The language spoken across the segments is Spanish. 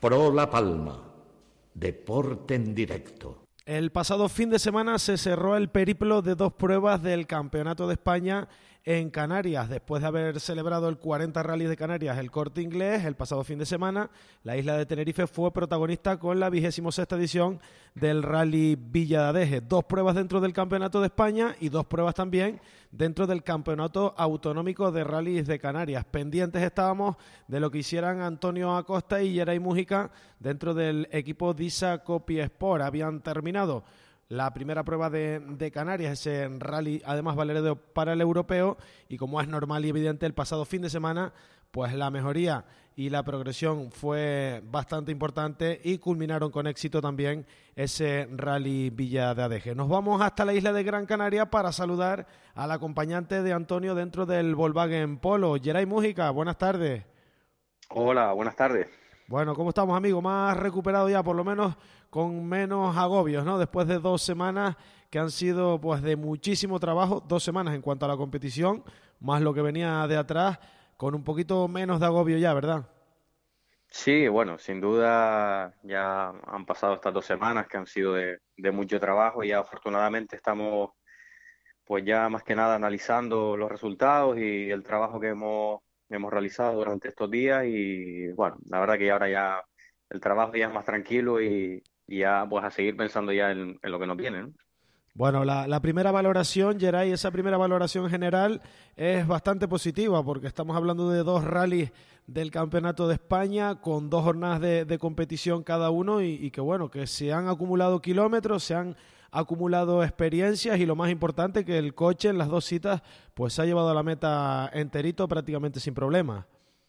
Pro La Palma, deporte en directo. El pasado fin de semana se cerró el periplo de 2 pruebas del Campeonato de España en Canarias. Después de haber celebrado el 40 Rally de Canarias, el Corte Inglés, el pasado fin de semana, la isla de Tenerife fue protagonista con la 26ª edición del Rally Villa de Adeje. 2 pruebas dentro del Campeonato de España y 2 pruebas también dentro del Campeonato Autonómico de Rallys de Canarias. Pendientes estábamos de lo que hicieran Antonio Acosta y Geray Mújica dentro del equipo Disa Copy Sport. Habían terminado la primera prueba de Canarias, ese rally además valedero para el europeo, y como es normal y evidente, el pasado fin de semana pues la mejoría y la progresión fue bastante importante y culminaron con éxito también ese rally Villa de Adeje. Nos vamos hasta la isla de Gran Canaria para saludar al acompañante de Antonio dentro del Volkswagen Polo, Geray Mújica. Buenas tardes. Hola, buenas tardes. Bueno, ¿cómo estamos, amigo? Más recuperado ya, por lo menos con menos agobios, ¿no? Después de 2 semanas que han sido pues de muchísimo trabajo, 2 semanas en cuanto a la competición, más lo que venía de atrás, con un poquito menos de agobio ya, ¿verdad? Sí, bueno, sin duda ya han pasado estas 2 semanas que han sido de mucho trabajo y ya afortunadamente estamos pues ya más que nada analizando los resultados y el trabajo que hemos realizado durante estos días y bueno, la verdad que ahora ya el trabajo ya es más tranquilo y ya pues a seguir pensando ya en lo que nos viene, ¿no? Bueno, la primera valoración, Geray, esa primera valoración general es bastante positiva porque estamos hablando de 2 rallies del Campeonato de España con 2 jornadas de competición cada uno y que bueno, que se han acumulado kilómetros, se han acumulado experiencias y lo más importante que el coche en las 2 citas pues se ha llevado a la meta enterito prácticamente sin problemas.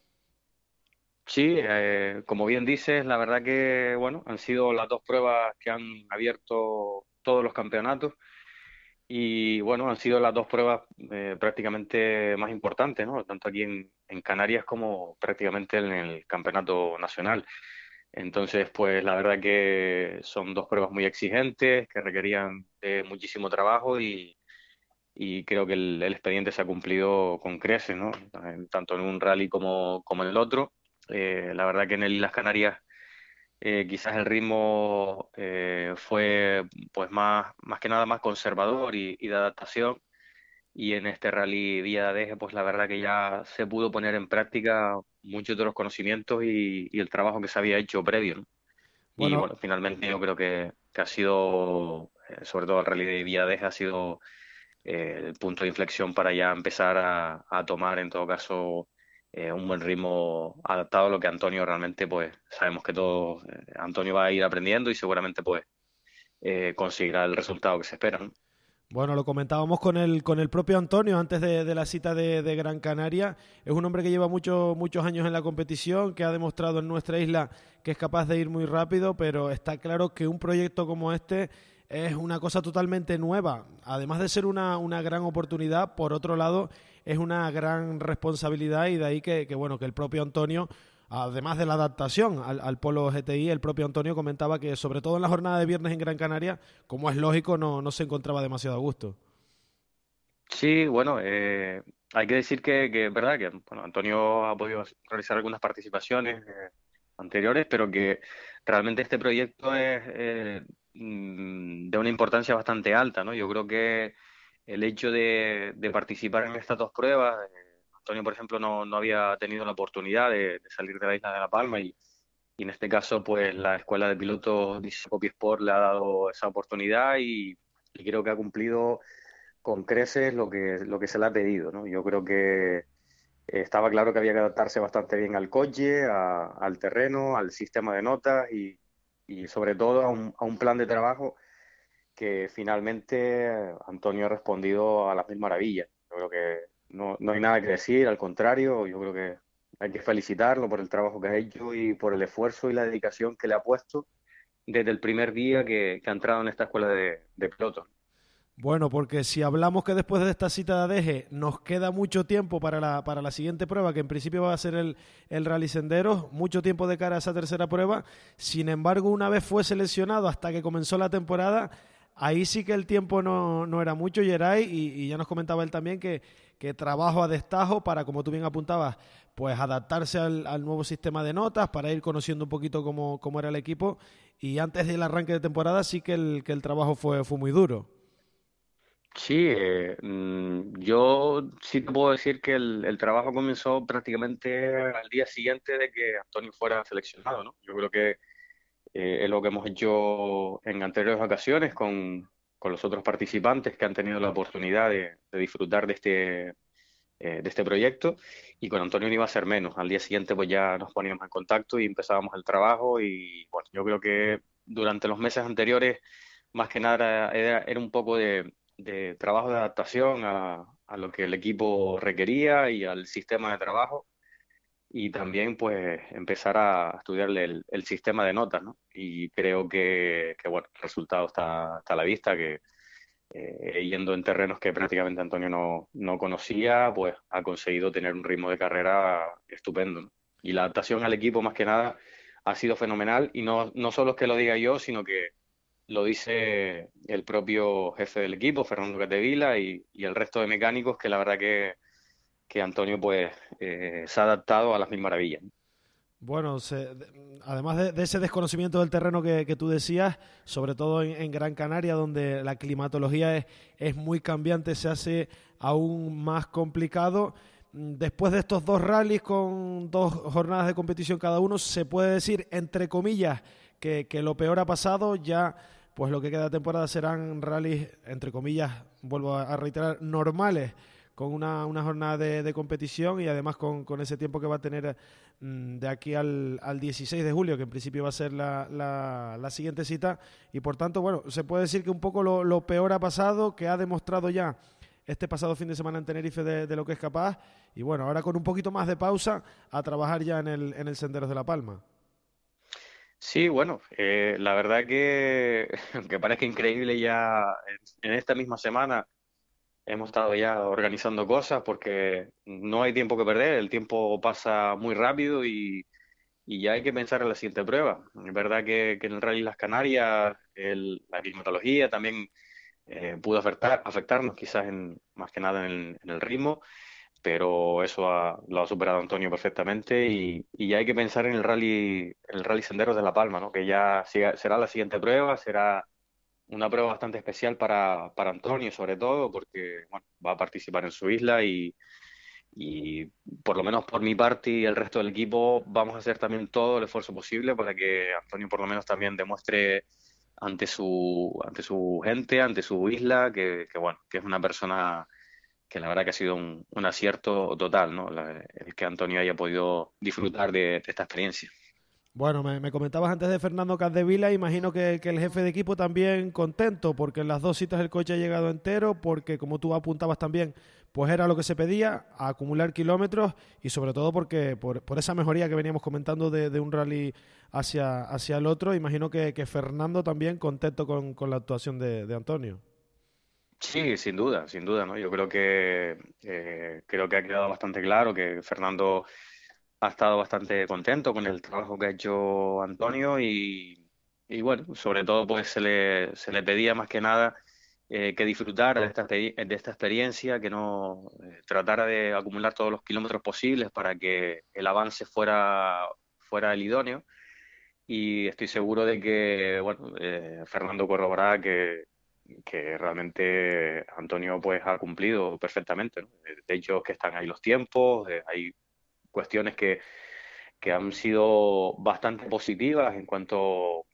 Sí, como bien dices, la verdad que bueno, han sido las 2 pruebas que han abierto todos los campeonatos y bueno, han sido las 2 pruebas prácticamente más importantes, ¿no? Tanto aquí en Canarias como prácticamente en el campeonato nacional. Entonces, pues la verdad que son 2 pruebas muy exigentes, que requerían de muchísimo trabajo y creo que el expediente se ha cumplido con creces, ¿no? Tanto en un rally como en el otro. La verdad que en el Islas Canarias quizás el ritmo fue pues más que nada más conservador y de adaptación. Y en este rally Villa de Adeje, pues la verdad que ya se pudo poner en práctica muchos de los conocimientos y el trabajo que se había hecho previo, ¿no? Y Bueno, bueno, finalmente yo creo que ha sido, sobre todo el rally de Villa de Adeje, ha sido el punto de inflexión para ya empezar a tomar en todo caso un buen ritmo adaptado a lo que Antonio realmente, pues sabemos que todo Antonio va a ir aprendiendo y seguramente pues conseguirá el resultado que se espera, ¿no? Bueno, lo comentábamos con el propio Antonio antes de la cita de Gran Canaria. Es un hombre que lleva muchos años en la competición, que ha demostrado en nuestra isla que es capaz de ir muy rápido, pero está claro que un proyecto como este es una cosa totalmente nueva. Además de ser una gran oportunidad, por otro lado, es una gran responsabilidad y de ahí que bueno, que el propio Antonio, además de la adaptación al Polo GTI, el propio Antonio comentaba que sobre todo en la jornada de viernes en Gran Canaria, como es lógico, no se encontraba demasiado a gusto. Sí, bueno, hay que decir que es verdad que bueno, Antonio ha podido realizar algunas participaciones anteriores, pero que realmente este proyecto es de una importancia bastante alta, ¿no? Yo creo que el hecho de participar en estas 2 pruebas, Antonio, por ejemplo, no había tenido la oportunidad de salir de la isla de La Palma y en este caso, pues la escuela de pilotos Discopi Sport le ha dado esa oportunidad y creo que ha cumplido con creces lo que se le ha pedido, ¿no? Yo creo que estaba claro que había que adaptarse bastante bien al coche, al terreno, al sistema de notas y sobre todo a un plan de trabajo que finalmente Antonio ha respondido a las mil maravillas. Yo creo que no hay nada que decir, al contrario, yo creo que hay que felicitarlo por el trabajo que ha hecho y por el esfuerzo y la dedicación que le ha puesto desde el primer día que ha entrado en esta escuela de pilotos. Bueno, porque si hablamos que después de esta cita de Adeje nos queda mucho tiempo para la siguiente prueba, que en principio va a ser el Rally Senderos, mucho tiempo de cara a esa tercera prueba. Sin embargo, una vez fue seleccionado hasta que comenzó la temporada, ahí sí que el tiempo no era mucho, Geray, y ya nos comentaba él también que trabajo a destajo para, como tú bien apuntabas, pues adaptarse al nuevo sistema de notas para ir conociendo un poquito cómo era el equipo, y antes del arranque de temporada sí que el trabajo fue muy duro. Sí, yo sí te puedo decir que el trabajo comenzó prácticamente al día siguiente de que Antonio fuera seleccionado, ¿no? Yo creo que es lo que hemos hecho en anteriores ocasiones con los otros participantes que han tenido la oportunidad de disfrutar de este proyecto, y con Antonio no iba a ser menos. Al día siguiente pues ya nos poníamos en contacto y empezábamos el trabajo, y bueno, yo creo que durante los meses anteriores más que nada era un poco de trabajo de adaptación a lo que el equipo requería y al sistema de trabajo, y también pues empezar a estudiarle el sistema de notas, ¿no? Y creo que bueno, el resultado está a la vista, que yendo en terrenos que prácticamente Antonio no conocía, pues ha conseguido tener un ritmo de carrera estupendo, ¿no? Y la adaptación al equipo, más que nada, ha sido fenomenal, y no solo es que lo diga yo, sino que lo dice el propio jefe del equipo, Fernando Capdevila, y el resto de mecánicos, que la verdad que Antonio pues se ha adaptado a las mil maravillas, ¿no? Bueno, además de ese desconocimiento del terreno que tú decías, sobre todo en Gran Canaria, donde la climatología es muy cambiante, se hace aún más complicado. Después de estos 2 rallies con 2 jornadas de competición cada uno, se puede decir, entre comillas, que lo peor ha pasado. Ya, pues lo que queda de temporada serán rallies, entre comillas, vuelvo a reiterar, normales, con una jornada de competición, y además con ese tiempo que va a tener de aquí al 16 de julio, que en principio va a ser la siguiente cita. Y por tanto, bueno, se puede decir que un poco lo peor ha pasado, que ha demostrado ya este pasado fin de semana en Tenerife de lo que es capaz, y bueno, ahora con un poquito más de pausa, a trabajar ya en el Senderos de La Palma. Sí, bueno, la verdad que, aunque parezca increíble, ya en esta misma semana hemos estado ya organizando cosas, porque no hay tiempo que perder, el tiempo pasa muy rápido, y ya hay que pensar en la siguiente prueba. Es verdad que en el Rally Las Canarias la climatología también pudo afectarnos quizás más que nada en el ritmo, pero eso lo ha superado Antonio perfectamente, y ya hay que pensar en el Rally Senderos de La Palma, ¿no? Que ya será la siguiente prueba, será una prueba bastante especial para Antonio, sobre todo porque bueno, va a participar en su isla, y por lo menos por mi parte y el resto del equipo vamos a hacer también todo el esfuerzo posible para que Antonio por lo menos también demuestre ante su gente, ante su isla, bueno, que es una persona que la verdad que ha sido un acierto total, ¿no? El que Antonio haya podido disfrutar de esta experiencia. Bueno, me comentabas antes de Fernando Capdevila, imagino que el jefe de equipo también contento, porque en las 2 citas el coche ha llegado entero, porque como tú apuntabas también, pues era lo que se pedía, a acumular kilómetros, y sobre todo porque por esa mejoría que veníamos comentando de un rally hacia el otro, imagino que Fernando también contento con la actuación de Antonio. Sí, sin duda, ¿no? Yo creo que ha quedado bastante claro que Fernando ha estado bastante contento con el trabajo que ha hecho Antonio, y bueno, sobre todo pues se le pedía más que nada que disfrutara de esta experiencia, que no tratara de acumular todos los kilómetros posibles para que el avance fuera el idóneo, y estoy seguro de que bueno, Fernando corroborará que realmente Antonio pues ha cumplido perfectamente, ¿no? De hecho, que están ahí los tiempos, hay cuestiones que han sido bastante positivas en cuanto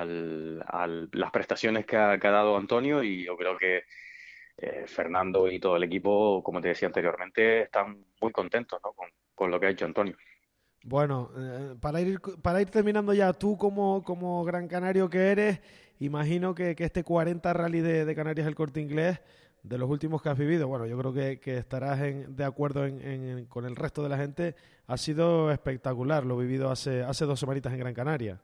las prestaciones que ha dado Antonio, y yo creo que Fernando y todo el equipo, como te decía anteriormente, están muy contentos, ¿no? Con lo que ha hecho Antonio. Bueno, para ir terminando ya, tú como gran canario que eres, imagino que este 40 Rally de Canarias el Corte Inglés, de los últimos que has vivido, bueno, yo creo que estarás de acuerdo con el resto de la gente, ha sido espectacular lo vivido hace 2 semanitas en Gran Canaria.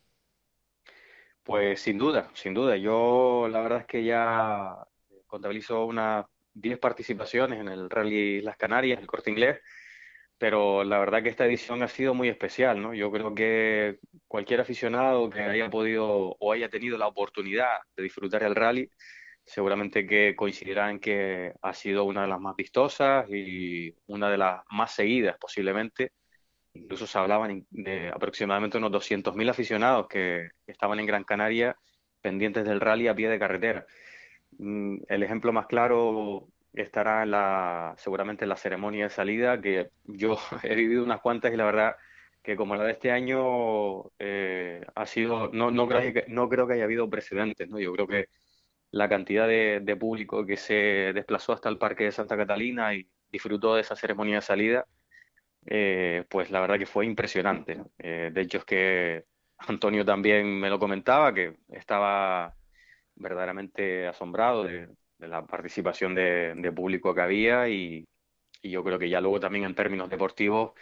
Pues sin duda, sin duda. Yo la verdad es que ya contabilizo unas 10 participaciones en el Rally Las Canarias, el Corte Inglés, pero la verdad que esta edición ha sido muy especial, ¿no? Yo creo que cualquier aficionado que haya podido o haya tenido la oportunidad de disfrutar el rally seguramente que coincidirán que ha sido una de las más vistosas y una de las más seguidas posiblemente. Incluso se hablaban de aproximadamente unos 200.000 aficionados que estaban en Gran Canaria pendientes del rally a pie de carretera. El ejemplo más claro estará seguramente en la ceremonia de salida, que yo he vivido unas cuantas y la verdad que como la de este año ha sido, no creo que haya habido precedentes, ¿no? Yo creo que la cantidad de público que se desplazó hasta el Parque de Santa Catalina y disfrutó de esa ceremonia de salida, pues la verdad que fue impresionante, ¿no? De hecho es que Antonio también me lo comentaba, que estaba verdaderamente asombrado de la participación de público que había y yo creo que ya luego también en términos deportivos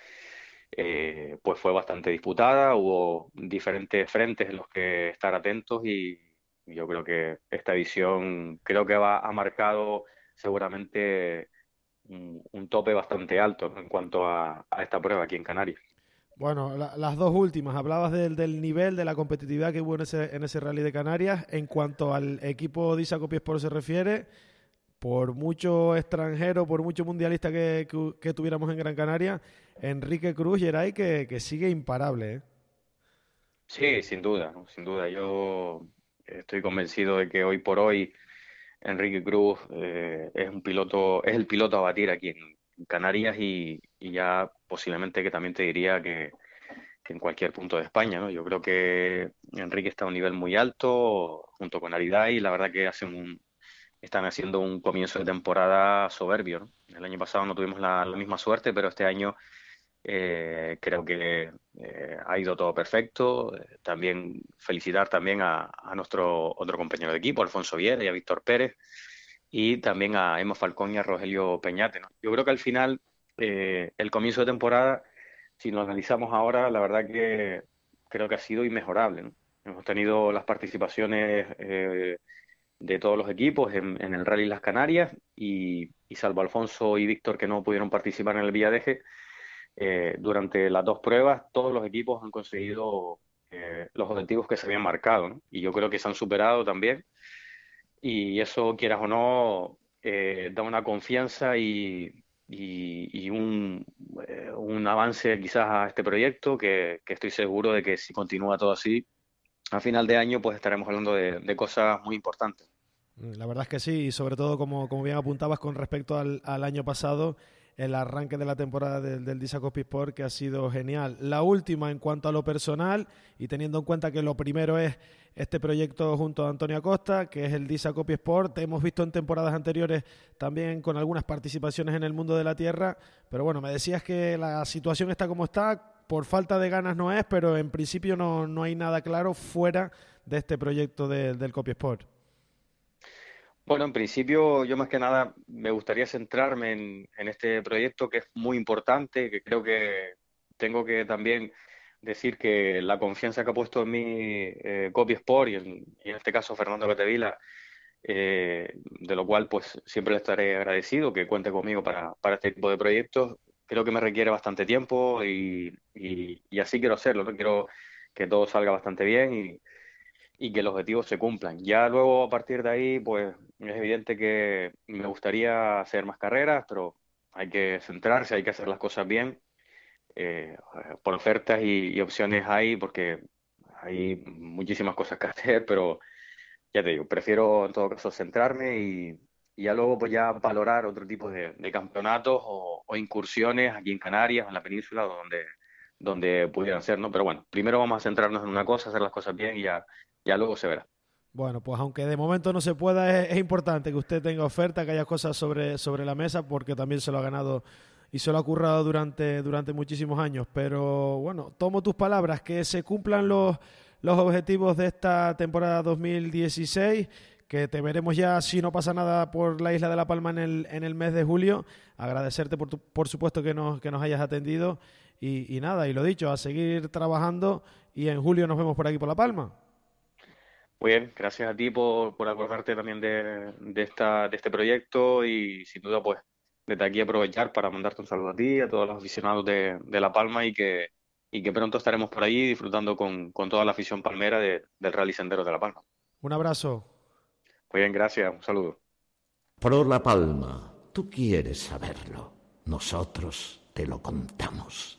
pues fue bastante disputada, hubo diferentes frentes en los que estar atentos y yo creo que esta edición creo que ha marcado seguramente un tope bastante alto, ¿no? En cuanto a esta prueba aquí en Canarias. Bueno, las dos últimas, hablabas del nivel, de la competitividad que hubo en ese Rally de Canarias. En cuanto al equipo de Isa Copiesport se refiere, por mucho extranjero, por mucho mundialista que tuviéramos en Gran Canaria, Enrique Cruz Geray que sigue imparable, ¿eh? Sí, sin duda, ¿no? Sin duda. Yo estoy convencido de que hoy por hoy Enrique Cruz es el piloto a batir aquí en Canarias y ya posiblemente que también te diría que en cualquier punto de España, ¿no? Yo creo que Enrique está a un nivel muy alto junto con Aridai y la verdad que están haciendo un comienzo de temporada soberbio, ¿no? El año pasado no tuvimos la misma suerte, pero este año creo que ha ido todo perfecto. También felicitar también a nuestro otro compañero de equipo, Alfonso Viera y a Víctor Pérez, y también a Emma Falcón y a Rogelio Peñate, ¿no? Yo creo que al final el comienzo de temporada, si lo analizamos ahora, la verdad que creo que ha sido inmejorable, ¿no? Hemos tenido las participaciones de todos los equipos en el Rally Las Canarias y salvo Alfonso y Víctor que no pudieron participar en el Villadeje, durante las dos pruebas todos los equipos han conseguido los objetivos que se habían marcado, ¿no? Y yo creo que se han superado también y eso, quieras o no, da una confianza y un avance quizás a este proyecto que estoy seguro de que si continúa todo así, a final de año pues estaremos hablando de cosas muy importantes. La verdad es que sí, y sobre todo, como bien apuntabas con respecto al año pasado, el arranque de la temporada del Disa Copisport, que ha sido genial. La última en cuanto a lo personal, y teniendo en cuenta que lo primero es este proyecto junto a Antonio Acosta, que es el Disa Copisport. Te hemos visto en temporadas anteriores también con algunas participaciones en el mundo de la tierra, pero bueno, me decías que la situación está como está, por falta de ganas no es, pero en principio no hay nada claro fuera de este proyecto del Copisport. Bueno, en principio yo más que nada me gustaría centrarme en este proyecto que es muy importante, que creo que tengo que también decir que la confianza que ha puesto en mí Copy Sport y en este caso Fernando Capdevila, de lo cual pues siempre le estaré agradecido que cuente conmigo para este tipo de proyectos. Creo que me requiere bastante tiempo y así quiero hacerlo, ¿no? Quiero que todo salga bastante bien y que los objetivos se cumplan. Ya luego a partir de ahí, pues es evidente que me gustaría hacer más carreras, pero hay que centrarse, hay que hacer las cosas bien. Eh, por ofertas y opciones hay, porque hay muchísimas cosas que hacer, pero ya te digo, prefiero en todo caso centrarme y ya luego pues ya valorar otro tipo de campeonatos o incursiones aquí en Canarias, en la península, donde pudieran ser, ¿no? Pero bueno, primero vamos a centrarnos en una cosa, hacer las cosas bien y ya luego se verá. Bueno, pues aunque de momento no se pueda, es importante que usted tenga oferta, que haya cosas sobre la mesa, porque también se lo ha ganado y se lo ha currado durante muchísimos años. Pero bueno, tomo tus palabras, que se cumplan los objetivos de esta temporada 2016, que te veremos ya, si no pasa nada, por la isla de La Palma en el mes de julio. Agradecerte por supuesto que nos hayas atendido y nada, y lo dicho, a seguir trabajando y en julio nos vemos por aquí por La Palma. Muy bien, gracias a ti por acordarte también de este proyecto y sin duda pues desde aquí aprovechar para mandarte un saludo a ti, a todos los aficionados de La Palma y que pronto estaremos por allí disfrutando con toda la afición palmera del Rally Sendero de La Palma. Un abrazo. Muy bien, gracias. Un saludo. Pro La Palma, tú quieres saberlo. Nosotros te lo contamos.